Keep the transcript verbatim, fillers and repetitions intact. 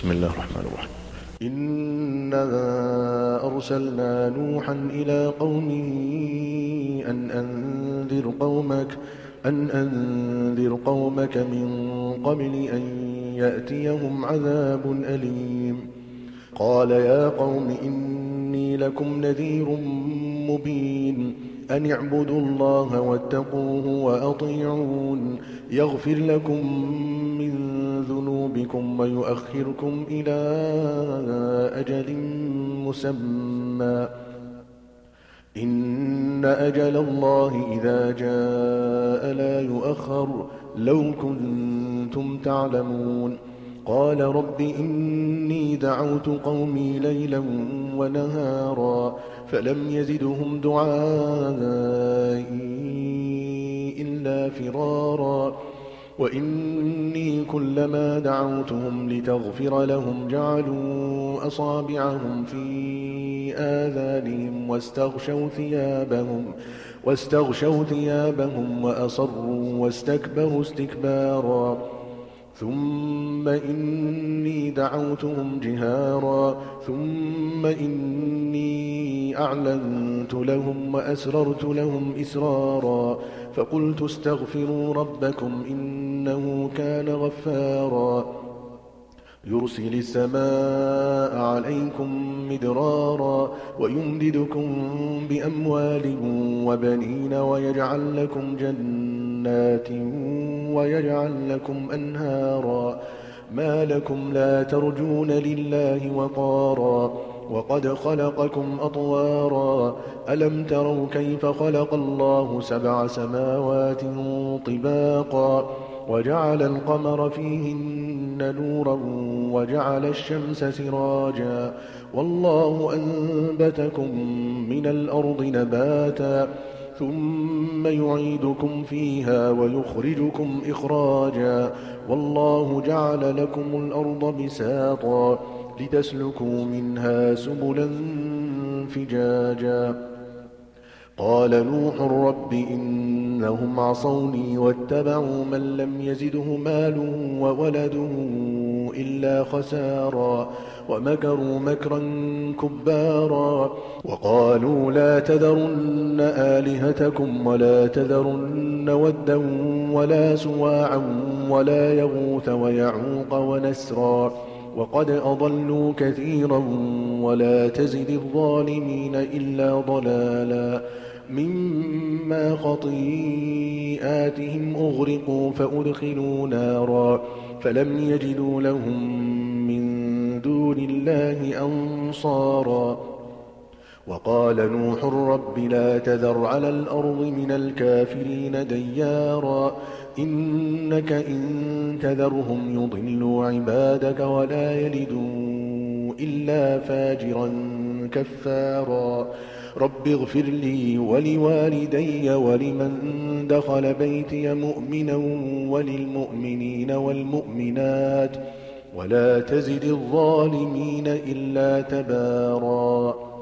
بسم الله الرحمن الرحيم. إنا أرسلنا نوحا إلى قومه أن أنذر قومك أن أنذر قومك من قبل أن يأتيهم عذاب أليم. قال يا قوم إني لكم نذير مبين أن اعبدوا الله واتقوه وأطيعون يغفر لكم من ذنوبكم ويؤخركم إلى أجل مسمى إن أجل الله إذا جاء لا يؤخر لو كنتم تعلمون. قال رب إني دعوت قومي ليلا ونهارا فلم يزدهم دعائي إلا فرارا وإني كلما دعوتهم لتغفر لهم جعلوا أصابعهم في آذانهم واستغشوا ثيابهم واستغشوا ثيابهم وأصروا واستكبروا استكبارا ثم إني دعوتهم جهارا ثم إني أعلنت لهم وأسررت لهم إسرارا فقلت استغفروا ربكم إنه كان غفارا يرسل السماء عليكم مدرارا ويمددكم بأموال وبنين ويجعل لكم جنات ويجعل لكم أنهارا ما لكم لا ترجون لله وقارا وقد خلقكم أطوارا ألم تروا كيف خلق الله سبع سماوات طباقا وجعل القمر فيهن نورا وجعل الشمس سراجا والله أنبتكم من الأرض نباتا ثم يعيدكم فيها ويخرجكم إخراجا والله جعل لكم الأرض بساطا لتسلكوا منها سبلا فجاجا. قال نوح رب إنهم عصوني واتبعوا من لم يزده ماله وولده إلا خسارا ومكروا مكرا كبارا وقالوا لا تذرن آلهتكم ولا تذرن ودا ولا سواعا ولا يغوث ويعوق ونسرا وقد أضلوا كثيرا ولا تزد الظالمين إلا ضلالا مما خطيئاتهم أغرقوا فأدخلوا نارا فلم يجدوا لهم من دون الله أنصارا. وقال نوح رب لا تذر على الأرض من الكافرين ديارا إنك إن تذرهم يضلوا عبادك ولا يلدوا إلا فاجرا كفارا. رب اغفر لي ولوالدي ولمن دخل بيتي مؤمنا وللمؤمنين والمؤمنات ولا تزد الظالمين إلا تبارا.